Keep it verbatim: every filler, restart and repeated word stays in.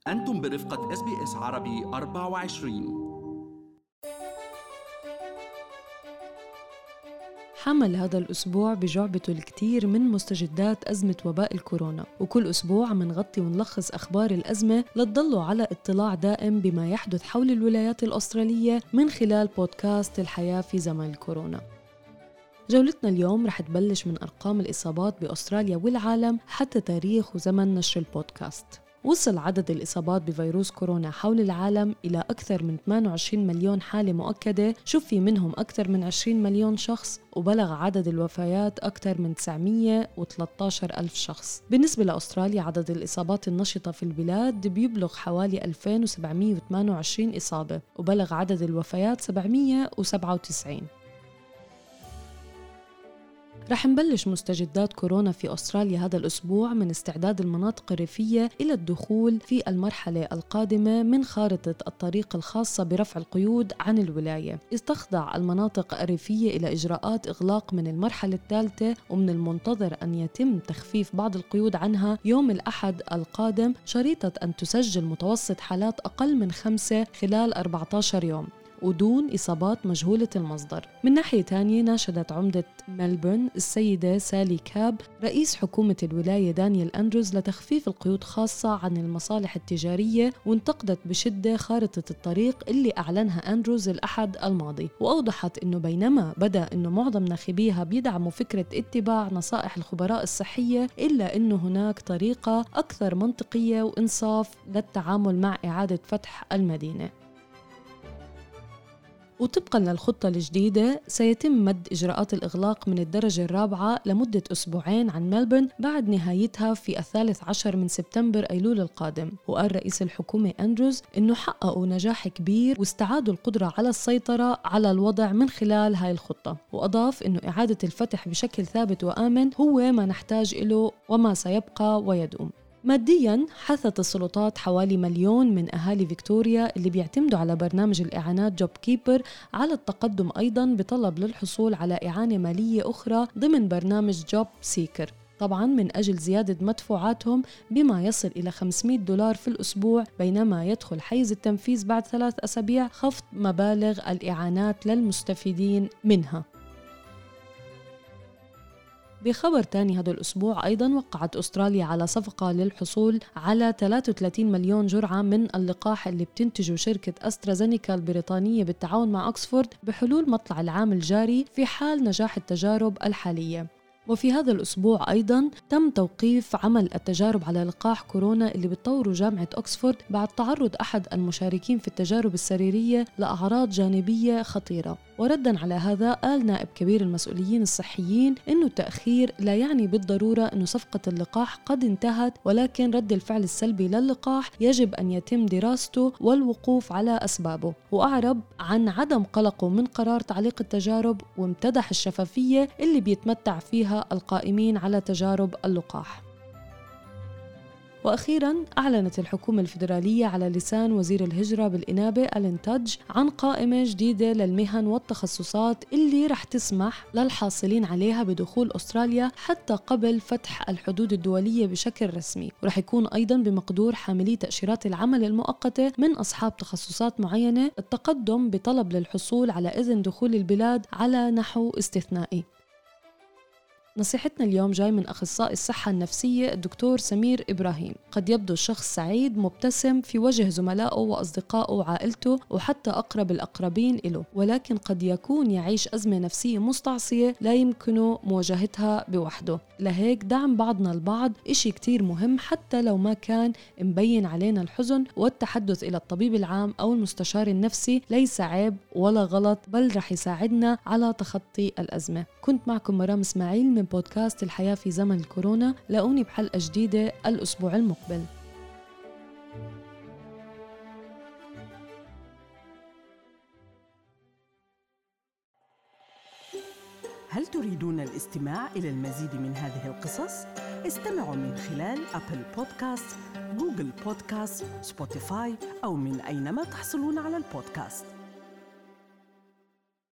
أنتم برفقة إس بي إس عربي أربعة وعشرين. حمل هذا الأسبوع بجعبته الكثير من مستجدات أزمة وباء الكورونا، وكل أسبوع عم نغطي ونلخص أخبار الأزمة لتضلوا على اطلاع دائم بما يحدث حول الولايات الأسترالية من خلال بودكاست الحياة في زمن الكورونا. جولتنا اليوم رح تبلش من أرقام الإصابات بأستراليا والعالم حتى تاريخ وزمن نشر البودكاست. وصل عدد الإصابات بفيروس كورونا حول العالم إلى أكثر من ثمانية وعشرين مليون حالة مؤكدة، شفي منهم أكثر من عشرين مليون شخص، وبلغ عدد الوفيات أكثر من تسعمية وثلاثة عشر ألف شخص. بالنسبة لأستراليا عدد الإصابات النشطة في البلاد بيبلغ حوالي ألفين وسبعمية وثمانية وعشرين إصابة، وبلغ عدد الوفيات سبعمية وسبعة وتسعين. رح نبلش مستجدات كورونا في أستراليا هذا الأسبوع من استعداد المناطق الريفية إلى الدخول في المرحلة القادمة من خارطة الطريق الخاصة برفع القيود عن الولاية. استخضع المناطق الريفية إلى إجراءات إغلاق من المرحلة الثالثة، ومن المنتظر أن يتم تخفيف بعض القيود عنها يوم الأحد القادم، شريطة أن تسجل متوسط حالات أقل من خمسة خلال أربعة عشر يوم ودون إصابات مجهولة المصدر. من ناحية تانية، ناشدت عمدة ملبورن السيدة سالي كاب رئيس حكومة الولاية دانيال أندروز لتخفيف القيود خاصة عن المصالح التجارية، وانتقدت بشدة خارطة الطريق اللي أعلنها أندروز الأحد الماضي، وأوضحت أنه بينما بدأ أنه معظم ناخبيها بيدعموا فكرة اتباع نصائح الخبراء الصحية، إلا أنه هناك طريقة أكثر منطقية وإنصاف للتعامل مع إعادة فتح المدينة. وطبقاً للخطة الجديدة سيتم مد إجراءات الإغلاق من الدرجة الرابعة لمدة أسبوعين عن ملبورن بعد نهايتها في الثالث عشر من سبتمبر أيلول القادم. وقال رئيس الحكومة أندروز إنه حققوا نجاح كبير واستعادوا القدرة على السيطرة على الوضع من خلال هاي الخطة، وأضاف إنه إعادة الفتح بشكل ثابت وآمن هو ما نحتاج إله وما سيبقى ويدوم. مادياً، حثت السلطات حوالي مليون من أهالي فيكتوريا اللي بيعتمدوا على برنامج الإعانات جوب كيبر على التقدم أيضاً بطلب للحصول على إعانة مالية أخرى ضمن برنامج جوب سيكر، طبعاً من أجل زيادة مدفوعاتهم بما يصل إلى خمسمية دولار في الأسبوع، بينما يدخل حيز التنفيذ بعد ثلاث أسابيع خفض مبالغ الإعانات للمستفيدين منها. بخبر تاني هذا الأسبوع، أيضاً وقعت أستراليا على صفقة للحصول على ثلاثة وثلاثين مليون جرعة من اللقاح اللي بتنتجه شركة أسترازينيكا البريطانية بالتعاون مع أكسفورد بحلول مطلع العام الجاري في حال نجاح التجارب الحالية. وفي هذا الأسبوع أيضاً تم توقيف عمل التجارب على لقاح كورونا اللي بتطوره جامعة أكسفورد بعد تعرض أحد المشاركين في التجارب السريرية لأعراض جانبية خطيرة. ورداً على هذا، قال نائب كبير المسؤولين الصحيين إنه التأخير لا يعني بالضرورة إنه صفقة اللقاح قد انتهت، ولكن رد الفعل السلبي للقاح يجب أن يتم دراسته والوقوف على أسبابه. وأعرب عن عدم قلقه من قرار تعليق التجارب، وامتدح الشفافية اللي بيتمتع فيها القائمين على تجارب اللقاح. وأخيراً، أعلنت الحكومة الفيدرالية على لسان وزير الهجرة بالإنابة ألين تادج عن قائمة جديدة للمهن والتخصصات اللي رح تسمح للحاصلين عليها بدخول أستراليا حتى قبل فتح الحدود الدولية بشكل رسمي، ورح يكون أيضاً بمقدور حاملي تأشيرات العمل المؤقتة من أصحاب تخصصات معينة التقدم بطلب للحصول على إذن دخول البلاد على نحو استثنائي. نصيحتنا اليوم جاي من أخصائي الصحة النفسية الدكتور سمير إبراهيم. قد يبدو الشخص سعيد مبتسم في وجه زملائه وأصدقائه وعائلته وحتى أقرب الأقربين له، ولكن قد يكون يعيش أزمة نفسية مستعصية لا يمكنه مواجهتها بوحده. لهيك دعم بعضنا البعض إشي كتير مهم، حتى لو ما كان مبين علينا الحزن، والتحدث إلى الطبيب العام أو المستشار النفسي ليس عيب ولا غلط، بل رح يساعدنا على تخطي الأزمة. كنت معكم مرام إسماعيل من بودكاست الحياة في زمن الكورونا. لاقوني بحلقة جديدة الأسبوع المقبل. هل تريدون الاستماع إلى المزيد من هذه القصص؟ استمعوا من خلال أبل بودكاست، جوجل بودكاست، سبوتيفاي أو من أينما تحصلون على البودكاست.